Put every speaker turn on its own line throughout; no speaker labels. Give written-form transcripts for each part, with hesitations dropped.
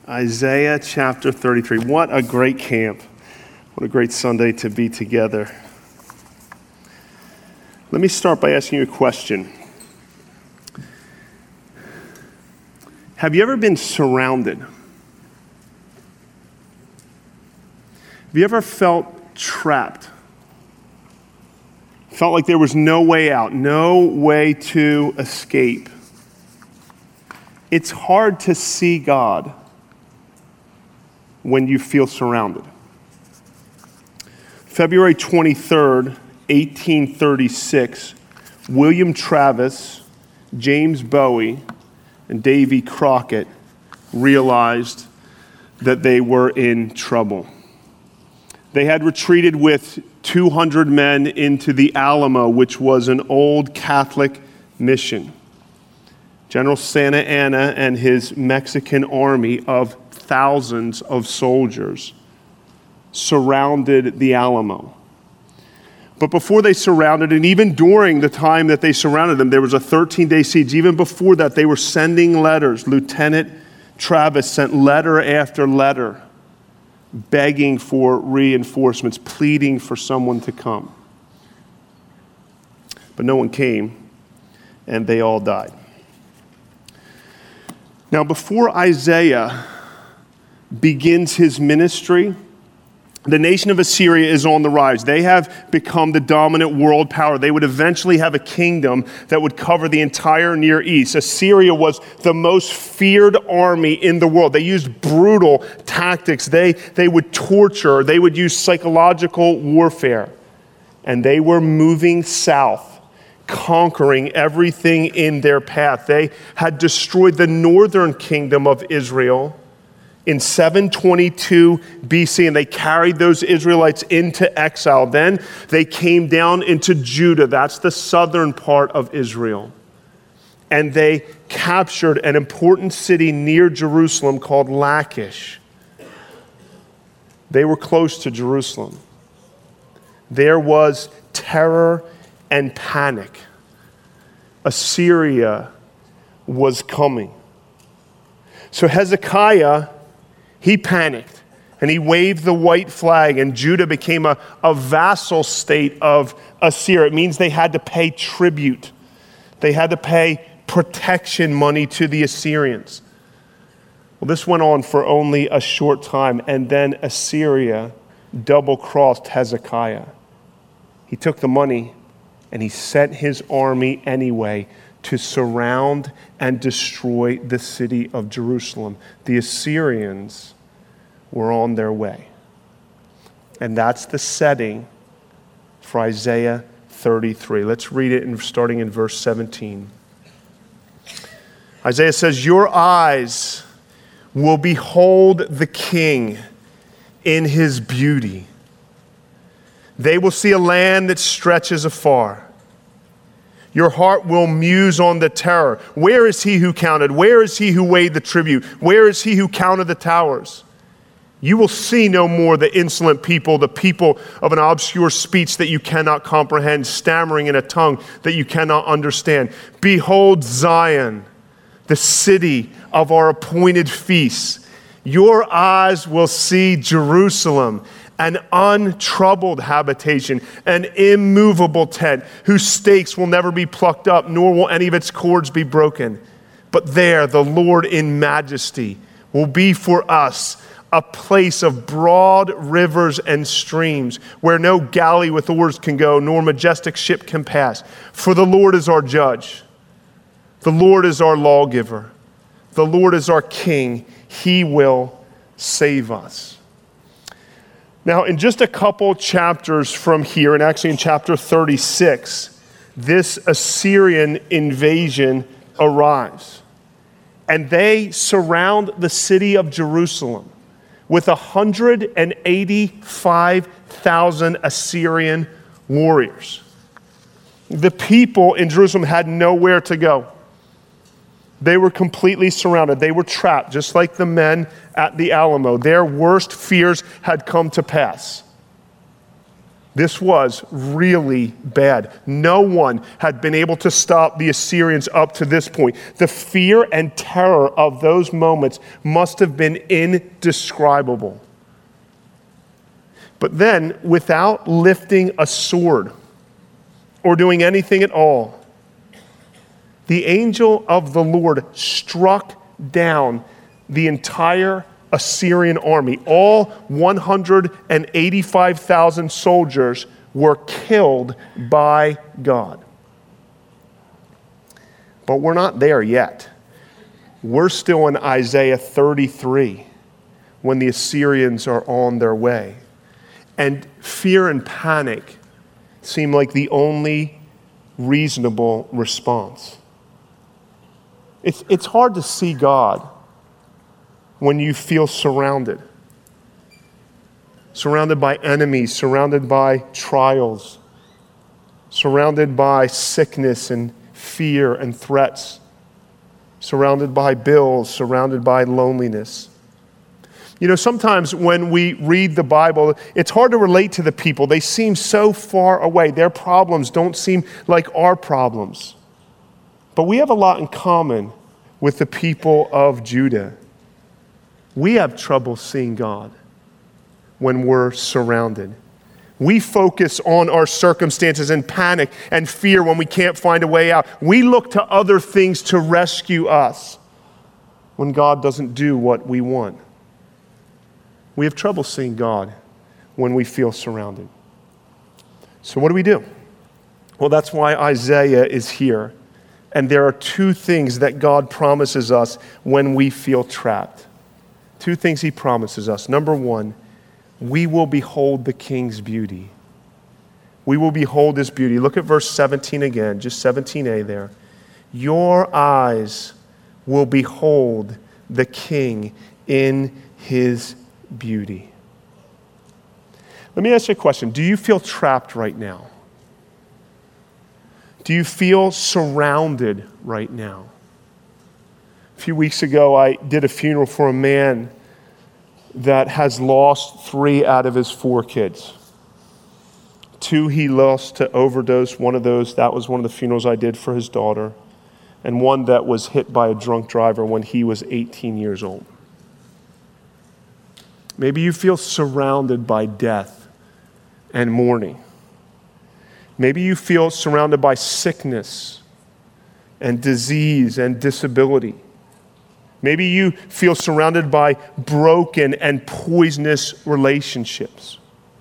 Isaiah chapter 33. What a great camp. What a great Sunday to be together. Let me start by asking you a question. Have you ever been surrounded? Have you ever felt trapped? Felt like there was no way out, no way to escape. It's hard to see God when you feel surrounded. February 23rd, 1836, William Travis, James Bowie, and Davy Crockett realized that they were in trouble. They had retreated with 200 men into the Alamo, which was an old Catholic mission. General Santa Anna and his Mexican army of thousands of soldiers surrounded the Alamo. But before they surrounded, and even during the time that they surrounded them, there was a 13-day siege. Even before that, they were sending letters. Lieutenant Travis sent letter after letter, begging for reinforcements, pleading for someone to come. But no one came, and they all died. Now, before Isaiah begins his ministry, the nation of Assyria is on the rise. They have become the dominant world power. They would eventually have a kingdom that would cover the entire Near East. Assyria was the most feared army in the world. They used brutal tactics. They would torture. They would use psychological warfare. And they were moving south, conquering everything in their path. They had destroyed the northern kingdom of Israel in 722 BC, and they carried those Israelites into exile. Then they came down into Judah, that's the southern part of Israel, and they captured an important city near Jerusalem called Lachish. They were close to Jerusalem. There was terror and panic. Assyria was coming. So Hezekiah, he panicked, and he waved the white flag, and Judah became a vassal state of Assyria. It means they had to pay tribute. They had to pay protection money to the Assyrians. Well, this went on for only a short time, and then Assyria double-crossed Hezekiah. He took the money, and he sent his army anyway to surround and destroy the city of Jerusalem. The Assyrians were on their way. And that's the setting for Isaiah 33. Let's read it starting in verse 17. Isaiah says, "Your eyes will behold the King in his beauty. They will see a land that stretches afar. Your heart will muse on the terror. Where is he who counted? Where is he who weighed the tribute? Where is he who counted the towers? You will see no more the insolent people, the people of an obscure speech that you cannot comprehend, stammering in a tongue that you cannot understand. Behold Zion, the city of our appointed feasts. Your eyes will see Jerusalem, an untroubled habitation, an immovable tent, whose stakes will never be plucked up, nor will any of its cords be broken. But there the Lord in majesty will be for us a place of broad rivers and streams, where no galley with oars can go, nor majestic ship can pass. For the Lord is our judge. The Lord is our lawgiver. The Lord is our king. He will save us." Now, in just a couple chapters from here, and actually in chapter 36, this Assyrian invasion arrives. And they surround the city of Jerusalem with 185,000 Assyrian warriors. The people in Jerusalem had nowhere to go. They were completely surrounded. They were trapped, just like the men at the Alamo. Their worst fears had come to pass. This was really bad. No one had been able to stop the Assyrians up to this point. The fear and terror of those moments must have been indescribable. But then, without lifting a sword or doing anything at all, the angel of the Lord struck down the entire Assyrian army. All 185,000 soldiers were killed by God. But we're not there yet. We're still in Isaiah 33 when the Assyrians are on their way. And fear and panic seem like the only reasonable response. It's hard to see God when you feel surrounded by enemies, surrounded by trials, surrounded by sickness and fear and threats, surrounded by bills, surrounded by loneliness. You know, sometimes when we read the Bible, it's hard to relate to the people. They seem so far away. Their problems don't seem like our problems. But we have a lot in common with the people of Judah. We have trouble seeing God when we're surrounded. We focus on our circumstances and panic and fear when we can't find a way out. We look to other things to rescue us when God doesn't do what we want. We have trouble seeing God when we feel surrounded. So what do? Well, that's why Isaiah is here. And there are two things that God promises us when we feel trapped. Two things he promises us. Number one, we will behold the King's beauty. We will behold his beauty. Look at verse 17 again, just 17a there. Your eyes will behold the King in his beauty. Let me ask you a question. Do you feel trapped right now? Do you feel surrounded right now? A few weeks ago, I did a funeral for a man that has lost 3 out of his 4 kids. 2 he lost to overdose. One of those, that was one of the funerals I did for his daughter. And one that was hit by a drunk driver when he was 18 years old. Maybe you feel surrounded by death and mourning. Maybe you feel surrounded by sickness and disease and disability. Maybe you feel surrounded by broken and poisonous relationships.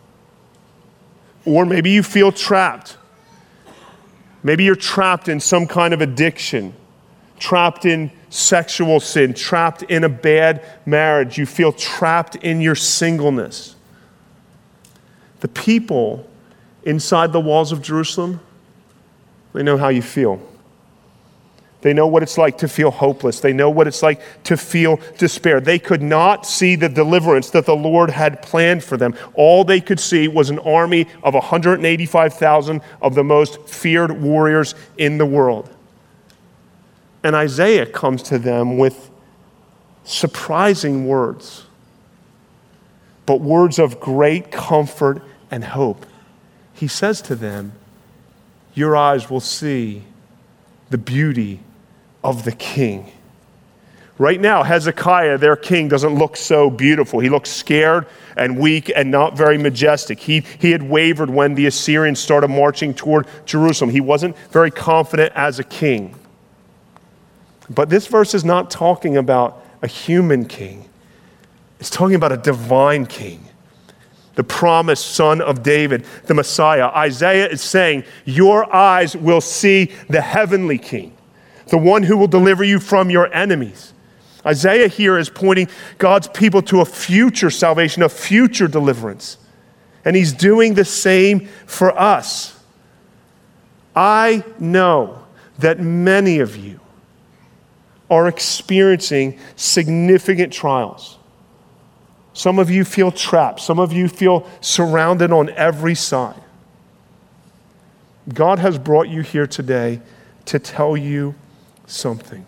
Or maybe you feel trapped. Maybe you're trapped in some kind of addiction, trapped in sexual sin, trapped in a bad marriage. You feel trapped in your singleness. The people inside the walls of Jerusalem, they know how you feel. They know what it's like to feel hopeless. They know what it's like to feel despair. They could not see the deliverance that the Lord had planned for them. All they could see was an army of 185,000 of the most feared warriors in the world. And Isaiah comes to them with surprising words, but words of great comfort and hope. He says to them, your eyes will see the beauty of the King. Right now, Hezekiah, their king, doesn't look so beautiful. He looks scared and weak and not very majestic. He had wavered when the Assyrians started marching toward Jerusalem. He wasn't very confident as a king. But this verse is not talking about a human king. It's talking about a divine king, the promised son of David, the Messiah. Isaiah is saying, your eyes will see the heavenly king, the one who will deliver you from your enemies. Isaiah here is pointing God's people to a future salvation, a future deliverance. And he's doing the same for us. I know that many of you are experiencing significant trials. Some of you feel trapped. Some of you feel surrounded on every side. God has brought you here today to tell you something.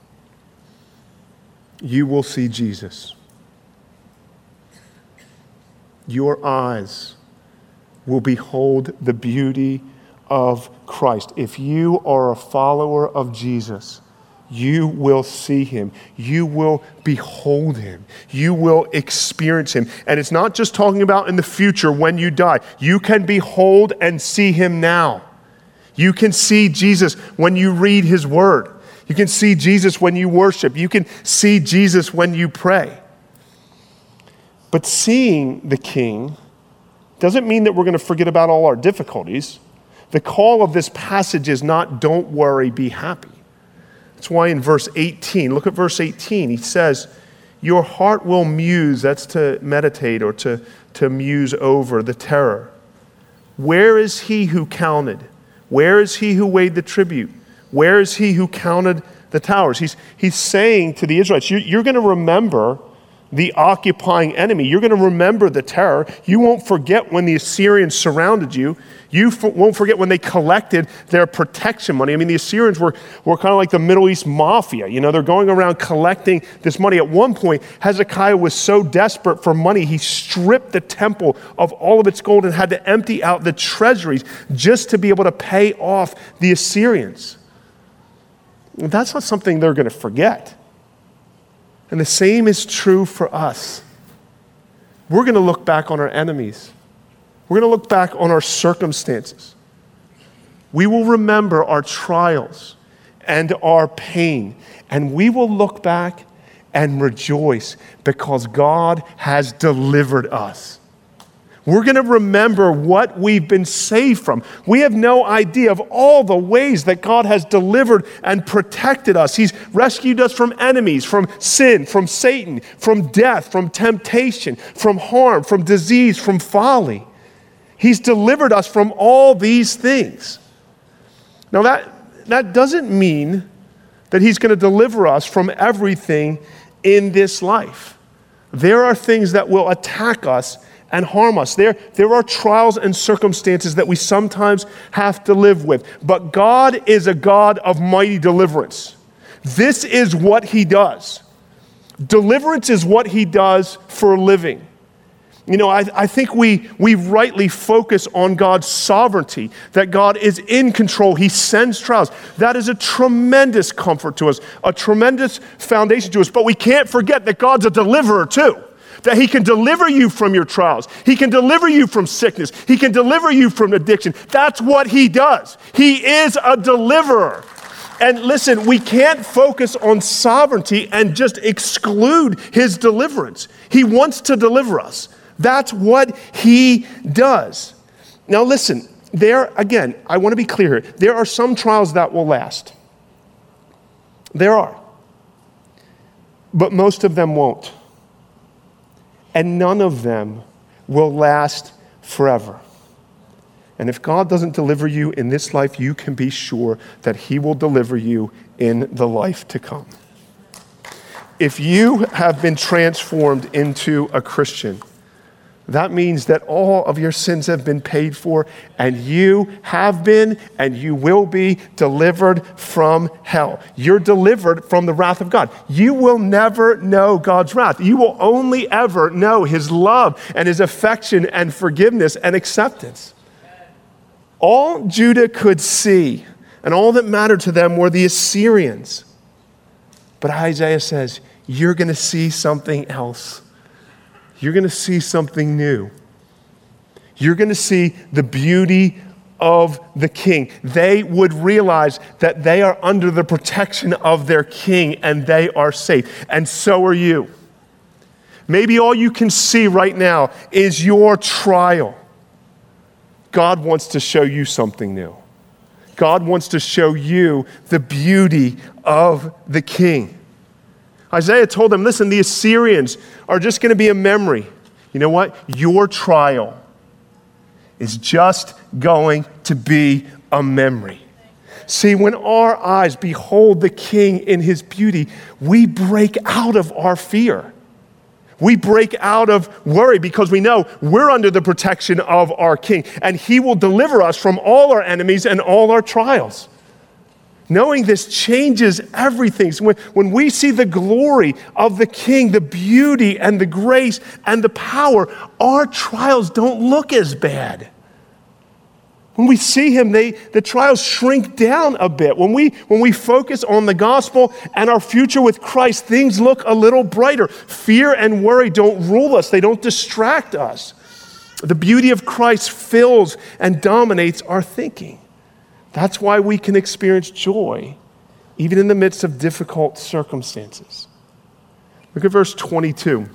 You will see Jesus. Your eyes will behold the beauty of Christ. If you are a follower of Jesus, you will see him. You will behold him. You will experience him. And it's not just talking about in the future when you die. You can behold and see him now. You can see Jesus when you read his word. You can see Jesus when you worship. You can see Jesus when you pray. But seeing the King doesn't mean that we're going to forget about all our difficulties. The call of this passage is not, don't worry, be happy. That's why in verse 18, look at verse 18, he says, your heart will muse, that's to meditate or to muse over the terror. Where is he who counted? Where is he who weighed the tribute? Where is he who counted the towers? He's saying to the Israelites, you're going to remember the occupying enemy. You're going to remember the terror. You won't forget when the Assyrians surrounded you. You won't forget when they collected their protection money. I mean, the Assyrians were kind of like the Middle East mafia. You know, they're going around collecting this money. At one point, Hezekiah was so desperate for money, he stripped the temple of all of its gold and had to empty out the treasuries just to be able to pay off the Assyrians. That's not something they're going to forget. And the same is true for us. We're going to look back on our enemies. We're going to look back on our circumstances. We will remember our trials and our pain. And we will look back and rejoice because God has delivered us. We're going to remember what we've been saved from. We have no idea of all the ways that God has delivered and protected us. He's rescued us from enemies, from sin, from Satan, from death, from temptation, from harm, from disease, from folly. He's delivered us from all these things. Now that doesn't mean that he's going to deliver us from everything in this life. There are things that will attack us and harm us. There are trials and circumstances that we sometimes have to live with. But God is a God of mighty deliverance. This is what he does. Deliverance is what he does for a living. You know, I think we rightly focus on God's sovereignty, that God is in control. He sends trials. That is a tremendous comfort to us, a tremendous foundation to us. But we can't forget that God's a deliverer too. That he can deliver you from your trials. He can deliver you from sickness. He can deliver you from addiction. That's what he does. He is a deliverer. And listen, we can't focus on sovereignty and just exclude his deliverance. He wants to deliver us. That's what he does. Now listen, again, I want to be clear here. There are some trials that will last. There are. But most of them won't. And none of them will last forever. And if God doesn't deliver you in this life, you can be sure that he will deliver you in the life to come. If you have been transformed into a Christian, that means that all of your sins have been paid for, and you have been and you will be delivered from hell. You're delivered from the wrath of God. You will never know God's wrath. You will only ever know his love and his affection and forgiveness and acceptance. All Judah could see and all that mattered to them were the Assyrians. But Isaiah says, you're going to see something else. You're going to see something new. You're going to see the beauty of the King. They would realize that they are under the protection of their King and they are safe. And so are you. Maybe all you can see right now is your trial. God wants to show you something new. God wants to show you the beauty of the King. Isaiah told them, listen, the Assyrians are just going to be a memory. You know what? Your trial is just going to be a memory. See, when our eyes behold the King in his beauty, we break out of our fear. We break out of worry because we know we're under the protection of our King, and he will deliver us from all our enemies and all our trials. Knowing this changes everything. So when we see the glory of the King, the beauty and the grace and the power, our trials don't look as bad. When we see him, the trials shrink down a bit. When we focus on the gospel and our future with Christ, things look a little brighter. Fear and worry don't rule us. They don't distract us. The beauty of Christ fills and dominates our thinking. That's why we can experience joy even in the midst of difficult circumstances. Look at verse 22.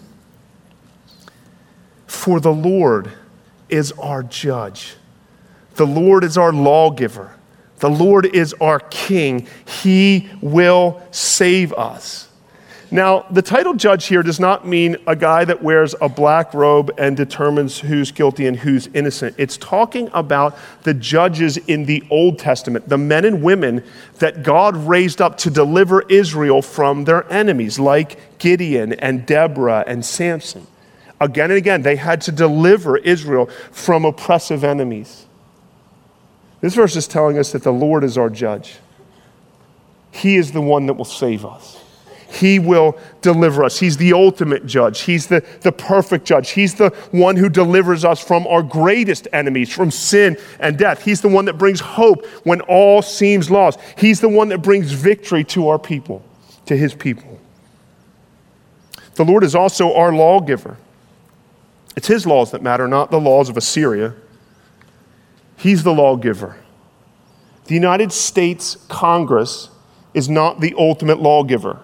For the Lord is our judge. The Lord is our lawgiver. The Lord is our king. He will save us. Now, the title judge here does not mean a guy that wears a black robe and determines who's guilty and who's innocent. It's talking about the judges in the Old Testament, the men and women that God raised up to deliver Israel from their enemies, like Gideon and Deborah and Samson. Again and again, they had to deliver Israel from oppressive enemies. This verse is telling us that the Lord is our judge. He is the one that will save us. He will deliver us. He's the ultimate judge. He's the perfect judge. He's the one who delivers us from our greatest enemies, from sin and death. He's the one that brings hope when all seems lost. He's the one that brings victory to our people, to his people. The Lord is also our lawgiver. It's his laws that matter, not the laws of Assyria. He's the lawgiver. The United States Congress is not the ultimate lawgiver.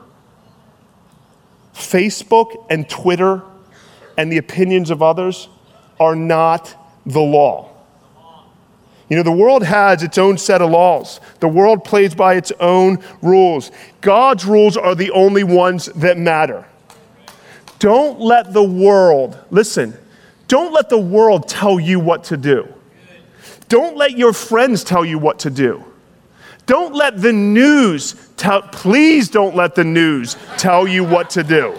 Facebook and Twitter and the opinions of others are not the law. You know, the world has its own set of laws. The world plays by its own rules. God's rules are the only ones that matter. Don't let the world, listen, don't let the world tell you what to do. Don't let your friends tell you what to do. Don't let the news please don't let the news tell you what to do.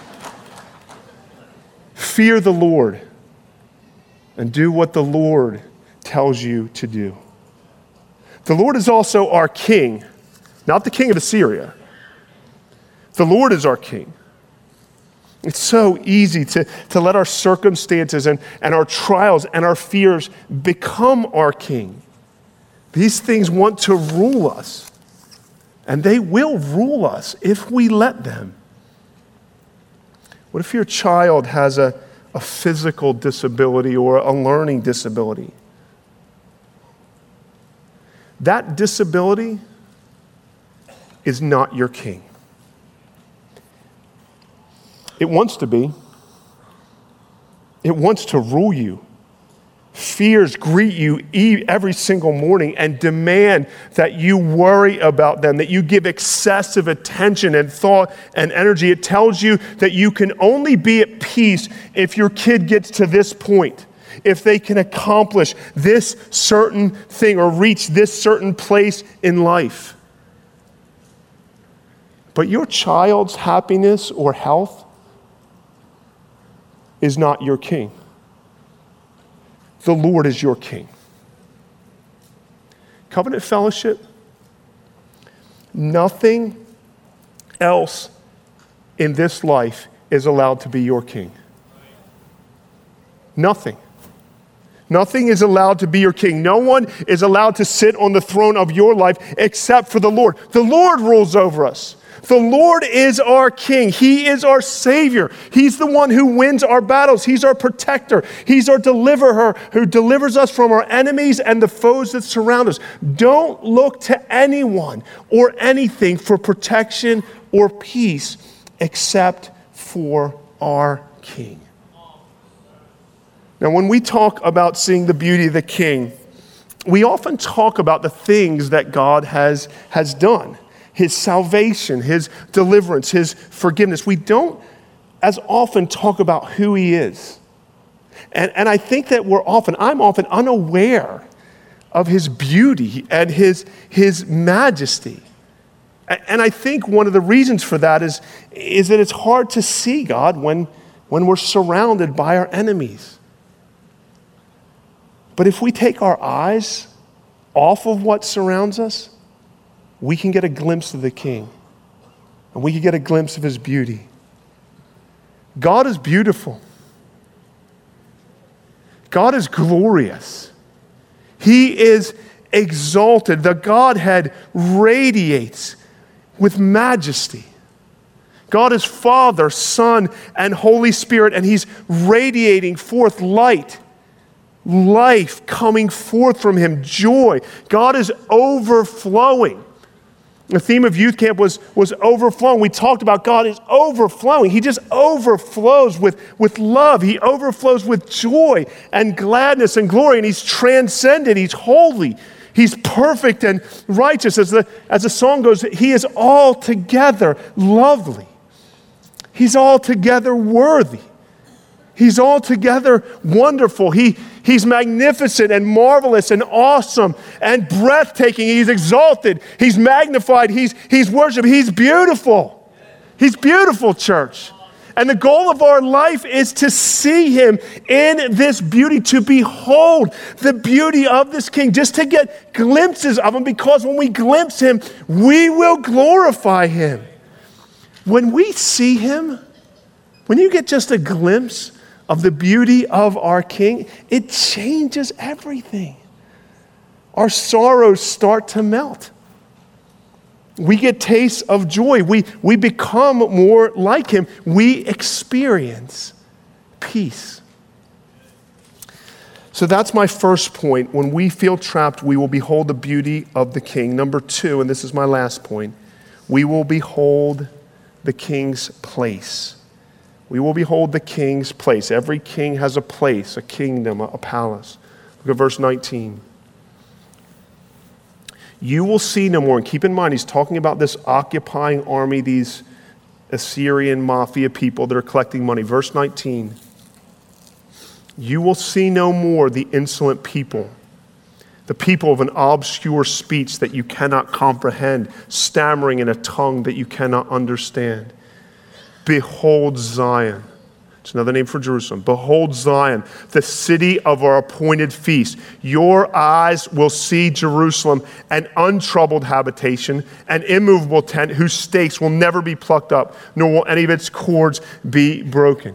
Fear the Lord and do what the Lord tells you to do. The Lord is also our king, not the king of Assyria. The Lord is our king. It's so easy to let our circumstances and our trials and our fears become our king. These things want to rule us, and they will rule us if we let them. What if your child has a physical disability or a learning disability? That disability is not your king. It wants to be. It wants to rule you. Fears greet you every single morning and demand that you worry about them, that you give excessive attention and thought and energy. It tells you that you can only be at peace if your kid gets to this point, if they can accomplish this certain thing or reach this certain place in life. But your child's happiness or health is not your king. The Lord is your king. Covenant Fellowship, nothing else in this life is allowed to be your king. Nothing. Nothing is allowed to be your king. No one is allowed to sit on the throne of your life except for the Lord. The Lord rules over us. The Lord is our king. He is our savior. He's the one who wins our battles. He's our protector. He's our deliverer who delivers us from our enemies and the foes that surround us. Don't look to anyone or anything for protection or peace except for our king. Now, when we talk about seeing the beauty of the king, we often talk about the things that God has done. His salvation, his deliverance, his forgiveness. We don't as often talk about who he is. And I think that I'm often unaware of his beauty and his majesty. And I think one of the reasons for that is that it's hard to see God when we're surrounded by our enemies. But if we take our eyes off of what surrounds us, we can get a glimpse of the King, and we can get a glimpse of his beauty. God is beautiful. God is glorious. He is exalted. The Godhead radiates with majesty. God is Father, Son, and Holy Spirit, and he's radiating forth light, life coming forth from him, joy. God is overflowing. The theme of youth camp was overflowing. We talked about God is overflowing. He just overflows with love. He overflows with joy and gladness and glory, and he's transcendent. He's holy. He's perfect and righteous. As the song goes, he is altogether lovely. He's altogether worthy. He's altogether wonderful. He's magnificent and marvelous and awesome and breathtaking. He's exalted. He's magnified. He's worshiped. He's beautiful. He's beautiful, church. And the goal of our life is to see him in this beauty, to behold the beauty of this King, just to get glimpses of him, because when we glimpse him, we will glorify him. When we see him, when you get just a glimpse of the beauty of our King, it changes everything. Our sorrows start to melt. We get tastes of joy. We become more like him. We experience peace. So that's my first point. When we feel trapped, we will behold the beauty of the King. Number two, and this is my last point, we will behold the King's place. We will behold the King's place. Every king has a place, a kingdom, a palace. Look at verse 19. You will see no more. And keep in mind, he's talking about this occupying army, these Assyrian mafia people that are collecting money. Verse 19. You will see no more the insolent people, the people of an obscure speech that you cannot comprehend, stammering in a tongue that you cannot understand. Behold Zion. It's another name for Jerusalem. Behold Zion, the city of our appointed feast. Your eyes will see Jerusalem, an untroubled habitation, an immovable tent whose stakes will never be plucked up, nor will any of its cords be broken.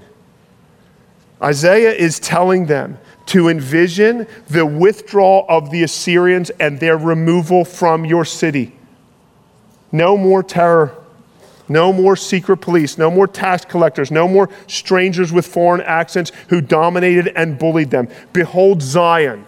Isaiah is telling them to envision the withdrawal of the Assyrians and their removal from your city. No more terror. No more secret police, no more tax collectors, no more strangers with foreign accents who dominated and bullied them. Behold Zion,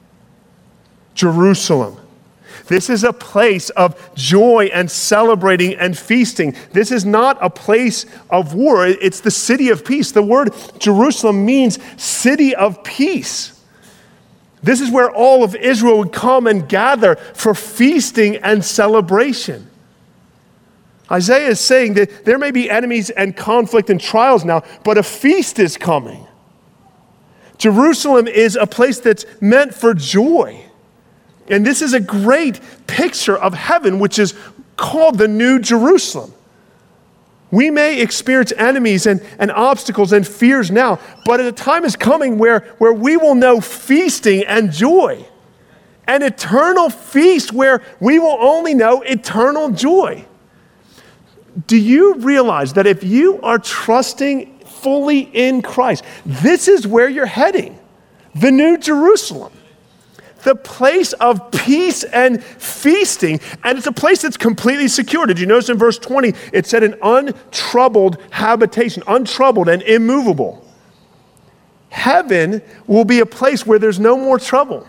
Jerusalem. This is a place of joy and celebrating and feasting. This is not a place of war. It's the city of peace. The word Jerusalem means city of peace. This is where all of Israel would come and gather for feasting and celebration. Isaiah is saying that there may be enemies and conflict and trials now, but a feast is coming. Jerusalem is a place that's meant for joy. And this is a great picture of heaven, which is called the New Jerusalem. We may experience enemies and obstacles and fears now, but a time is coming where we will know feasting and joy. An eternal feast where we will only know eternal joy. Do you realize that if you are trusting fully in Christ, this is where you're heading? The New Jerusalem. The place of peace and feasting, and it's a place that's completely secure. Did you notice in verse 20, it said an untroubled habitation, untroubled and immovable. Heaven will be a place where there's no more trouble.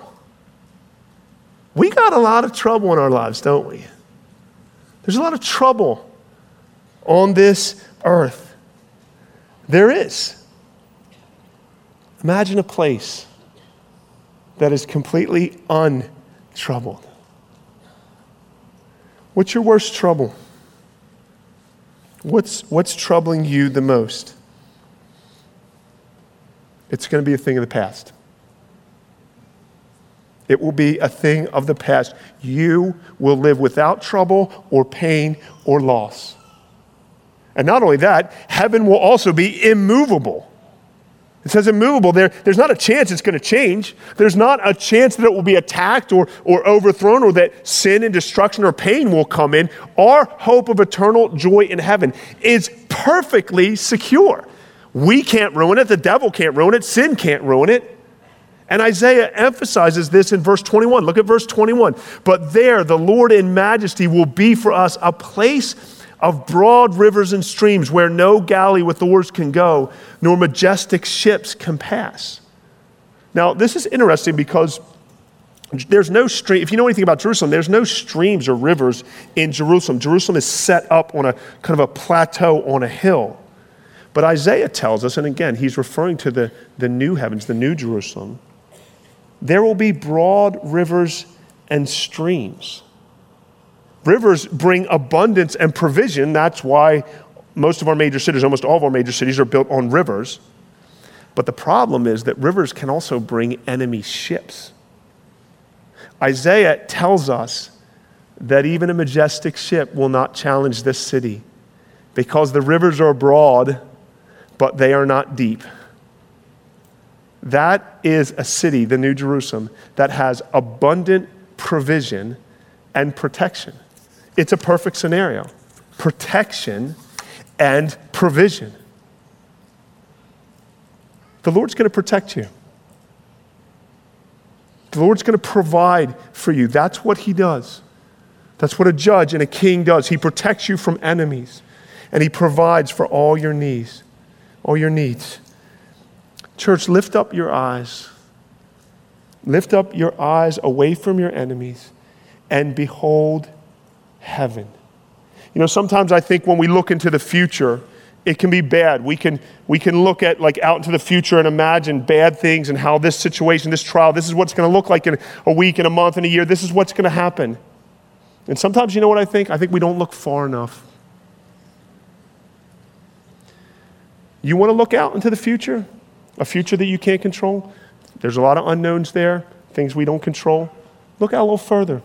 We got a lot of trouble in our lives, don't we? There's a lot of trouble on this earth. There is. Imagine a place that is completely untroubled. What's your worst trouble? What's troubling you the most? It's going to be a thing of the past. It will be a thing of the past. You will live without trouble or pain or loss. And not only that, heaven will also be immovable. It says immovable. There's not a chance it's going to change. There's not a chance that it will be attacked or overthrown, or that sin and destruction or pain will come in. Our hope of eternal joy in heaven is perfectly secure. We can't ruin it. The devil can't ruin it. Sin can't ruin it. And Isaiah emphasizes this in verse 21. Look at verse 21. But there the Lord in majesty will be for us a place of broad rivers and streams where no galley with oars can go, nor majestic ships can pass. Now, this is interesting because there's no stream. If you know anything about Jerusalem, there's no streams or rivers in Jerusalem. Jerusalem is set up on a kind of a plateau on a hill. But Isaiah tells us, and again, he's referring to the new heavens, the new Jerusalem, there will be broad rivers and streams. Rivers bring abundance and provision. That's why most of our major cities, almost all of our major cities, are built on rivers. But the problem is that rivers can also bring enemy ships. Isaiah tells us that even a majestic ship will not challenge this city because the rivers are broad, but they are not deep. That is a city, the New Jerusalem, that has abundant provision and protection. It's a perfect scenario. Protection and provision. The Lord's going to protect you. The Lord's going to provide for you. That's what he does. That's what a judge and a king does. He protects you from enemies, and he provides for all your needs. All your needs. Church, lift up your eyes. Lift up your eyes away from your enemies and behold heaven. You know, sometimes I think when we look into the future, it can be bad. We can look at like out into the future and imagine bad things and how this situation, this trial, this is what's going to look like in a week, in a month, in a year. This is what's going to happen. And sometimes, you know what I think? I think we don't look far enough. You want to look out into the future? A future that you can't control? There's a lot of unknowns there, things we don't control. Look out a little further.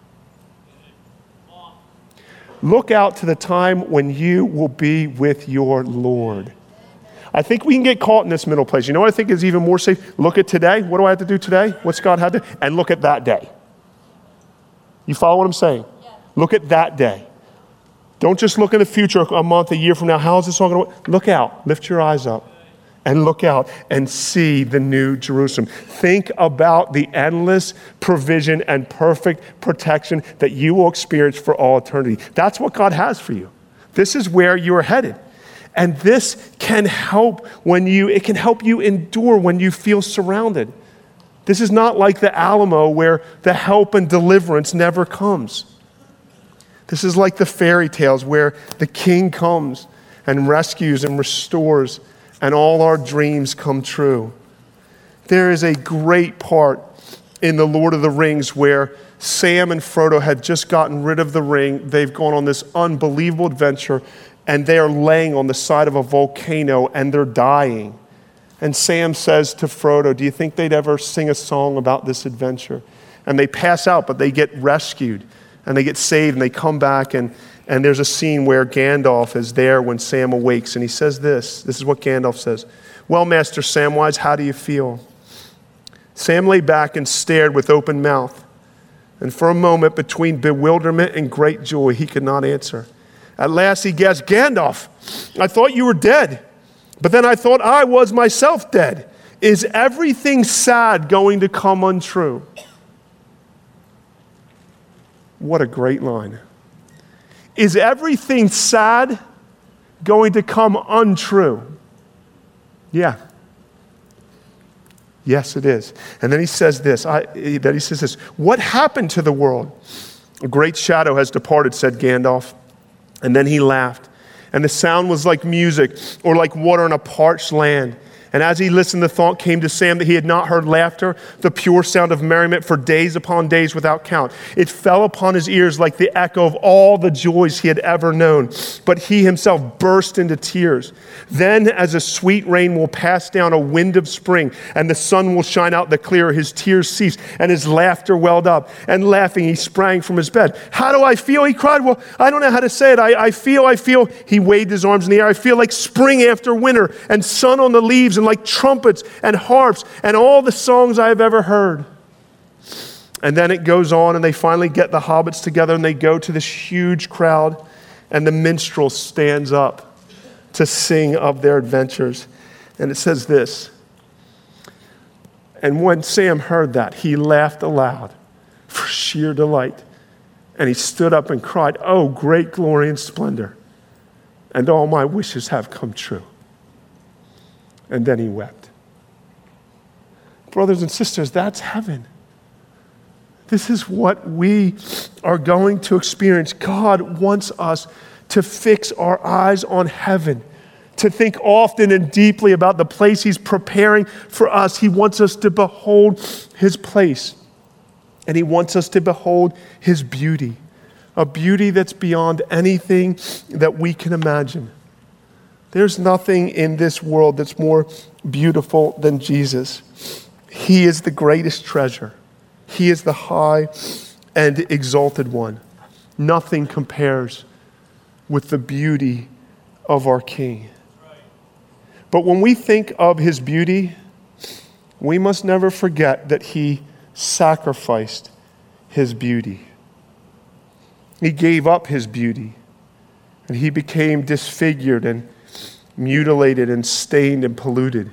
Look out to the time when you will be with your Lord. I think we can get caught in this middle place. You know what I think is even more safe? Look at today. What do I have to do today? What's God had to do? And look at that day. You follow what I'm saying? Yeah. Look at that day. Don't just look in the future, a month, a year from now. How is this all going to work? Look out. Lift your eyes up. And look out and see the new Jerusalem. Think about the endless provision and perfect protection that you will experience for all eternity. That's what God has for you. This is where you are headed. And this can help it can help you endure when you feel surrounded. This is not like the Alamo where the help and deliverance never comes. This is like the fairy tales where the king comes and rescues and restores and all our dreams come true. There is a great part in The Lord of the Rings where Sam and Frodo had just gotten rid of the ring. They've gone on this unbelievable adventure, and they are laying on the side of a volcano, and they're dying. And Sam says to Frodo, do you think they'd ever sing a song about this adventure? And they pass out, but they get rescued, and they get saved, and they come back, and there's a scene where Gandalf is there when Sam awakes, and he says this. This is what Gandalf says. Well, Master Samwise, how do you feel? Sam lay back and stared with open mouth. And for a moment, between bewilderment and great joy, he could not answer. At last he gasped, Gandalf, I thought you were dead. But then I thought I was myself dead. Is everything sad going to come untrue? What a great line. Is everything sad going to come untrue? Yeah. Yes, it is. And then he says this. What happened to the world? A great shadow has departed, said Gandalf. And then he laughed. And the sound was like music or like water in a parched land. And as he listened, the thought came to Sam that he had not heard laughter, the pure sound of merriment for days upon days without count. It fell upon his ears like the echo of all the joys he had ever known. But he himself burst into tears. Then, as a sweet rain will pass down a wind of spring, and the sun will shine out the clearer, his tears ceased, and his laughter welled up. And laughing, he sprang from his bed. How do I feel? He cried. Well, I don't know how to say it. I feel. He waved his arms in the air. I feel like spring after winter, and sun on the leaves, and like trumpets and harps and all the songs I've ever heard. And then it goes on, and they finally get the hobbits together, and they go to this huge crowd, and the minstrel stands up to sing of their adventures. And it says this, And when Sam heard that, he laughed aloud for sheer delight. And he stood up and cried, "Oh, great glory and splendor, and all my wishes have come true." And then he wept. Brothers and sisters, that's heaven. This is what we are going to experience. God wants us to fix our eyes on heaven, to think often and deeply about the place He's preparing for us. He wants us to behold His place, and He wants us to behold His beauty, a beauty that's beyond anything that we can imagine. There's nothing in this world that's more beautiful than Jesus. He is the greatest treasure. He is the high and exalted one. Nothing compares with the beauty of our King. But when we think of His beauty, we must never forget that He sacrificed His beauty. He gave up His beauty, and He became disfigured and mutilated and stained and polluted.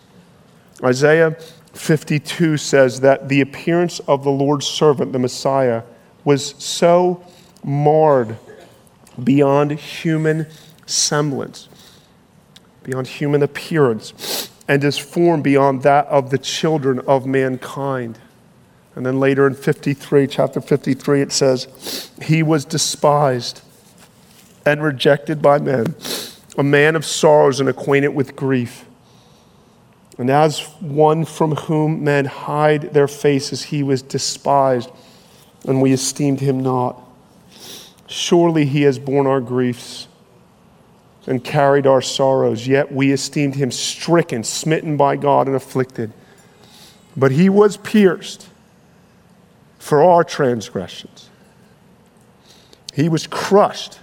Isaiah 52 says that the appearance of the Lord's servant, the Messiah, was so marred beyond human semblance, beyond human appearance, and his form beyond that of the children of mankind. And then later in chapter 53, it says, He was despised and rejected by men, a man of sorrows and acquainted with grief. And as one from whom men hide their faces, He was despised, and we esteemed Him not. Surely He has borne our griefs and carried our sorrows, yet we esteemed Him stricken, smitten by God, and afflicted. But He was pierced for our transgressions. He was crushed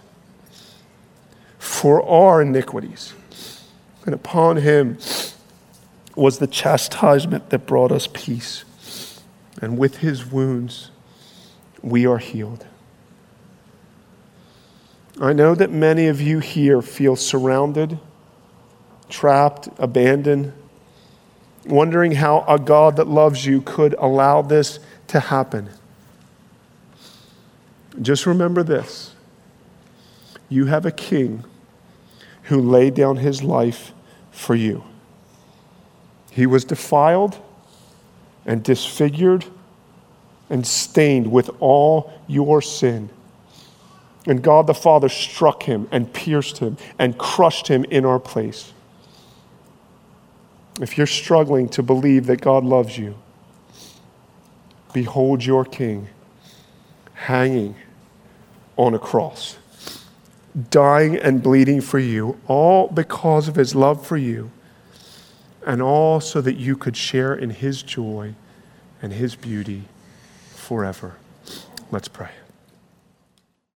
for our iniquities. And upon Him was the chastisement that brought us peace. And with His wounds, we are healed. I know that many of you here feel surrounded, trapped, abandoned, wondering how a God that loves you could allow this to happen. Just remember this. You have a King who laid down His life for you. He was defiled and disfigured and stained with all your sin. And God the Father struck Him and pierced Him and crushed Him in our place. If you're struggling to believe that God loves you, behold your King hanging on a cross, dying and bleeding for you, all because of His love for you, and all so that you could share in His joy and His beauty forever. Let's pray.